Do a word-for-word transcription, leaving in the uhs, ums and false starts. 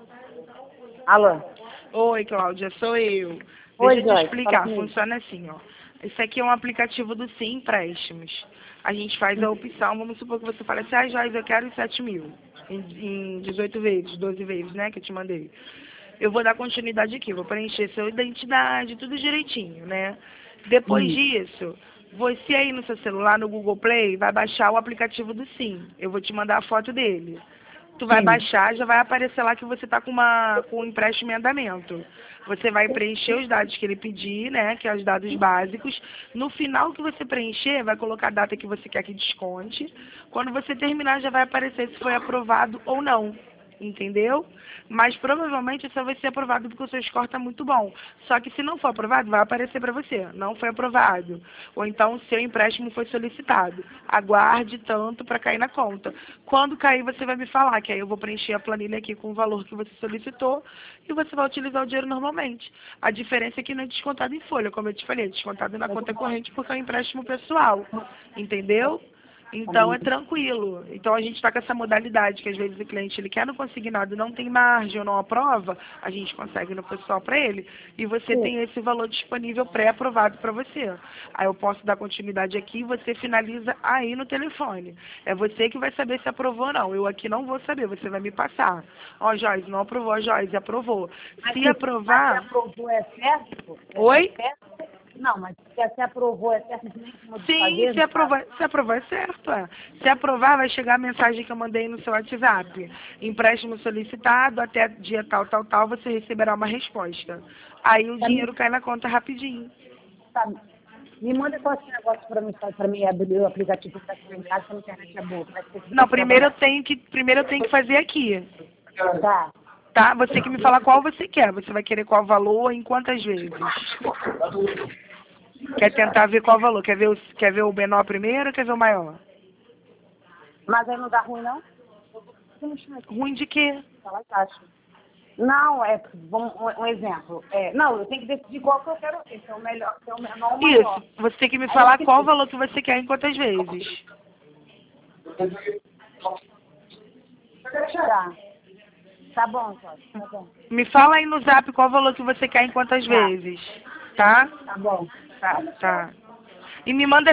Alô? Oi, Cláudia, sou eu. Oi, Deixa eu te Joyce, explicar, fala comigo. funciona assim, ó. Esse aqui é um aplicativo do Sim Empréstimos. A gente faz a opção, vamos supor que você fale assim, ah, Joyce, eu quero sete mil, em, em dezoito vezes, doze vezes, né, que eu te mandei. Eu vou dar continuidade aqui, vou preencher sua identidade, tudo direitinho, né? Depois Hum. disso, você aí no seu celular, no Google Play, vai baixar o aplicativo do Sim. Eu vou te mandar a foto dele. Tu vai Sim. baixar, já vai aparecer lá que você está com, uma, com um empréstimo em andamento. Você vai preencher os dados que ele pedir, né, que é os dados básicos. No final que você preencher, vai colocar a data que você quer que desconte. Quando você terminar, já vai aparecer se foi aprovado ou não. Entendeu? Mas provavelmente só vai ser aprovado porque o seu score está muito bom. Só que se não for aprovado, vai aparecer para você. Não foi aprovado. Ou então o seu empréstimo foi solicitado. Aguarde tanto para cair na conta. Quando cair, você vai me falar, que aí eu vou preencher a planilha aqui com o valor que você solicitou e você vai utilizar o dinheiro normalmente. A diferença é que não é descontado em folha, como eu te falei, é descontado na conta corrente porque é um empréstimo pessoal. Entendeu? Então é tranquilo. Então a gente está com essa modalidade que às vezes o cliente ele quer no consignado, não tem margem ou não aprova, a gente consegue no pessoal para ele e você Sim. tem esse valor disponível pré-aprovado para você. Aí eu posso dar continuidade aqui e você finaliza aí no telefone. É você que vai saber se aprovou ou não. Eu aqui não vou saber, você vai me passar. Ó, Joyce, não aprovou, Joyce, aprovou. Mas Se se, mas se aprovar... aprovou é certo? É, é Oi? certo? Não, mas se se aprovou é certo, nem como de Sim, fazer, se no caso. aprovar, se aprovar é certo. É. Se aprovar, vai chegar a mensagem que eu mandei no seu WhatsApp. Empréstimo solicitado, até dia tal, tal, tal, você receberá uma resposta. Aí o Tá, me, dinheiro cai na conta rapidinho. tá, me manda só esse negócio para mim, para mim abrir o aplicativo para aqui em casa, que a internet é boa. Parece que Não, fica primeiro eu trabalhando. tenho que, primeiro eu tenho que fazer aqui. Tá. Tá? Você que me falar qual você quer. Você vai querer qual valor em quantas vezes? Quer tentar ver qual valor? Quer ver o, quer ver o menor primeiro ou quer ver o maior? Mas aí não dá ruim, não? Ruim de quê? Fala taxa. Não, é vamos, um, um exemplo. É, não, eu tenho que decidir qual que eu quero ver, se é o melhor, se é o menor ou o Isso. maior. Você tem que me Aí eu falar qual fico, valor que você quer em quantas vezes. tá. Tá bom, Cláudia, tá bom. Me fala aí no zap qual valor que você quer em quantas Tá, vezes, tá? tá bom. Tá. Tá. E me manda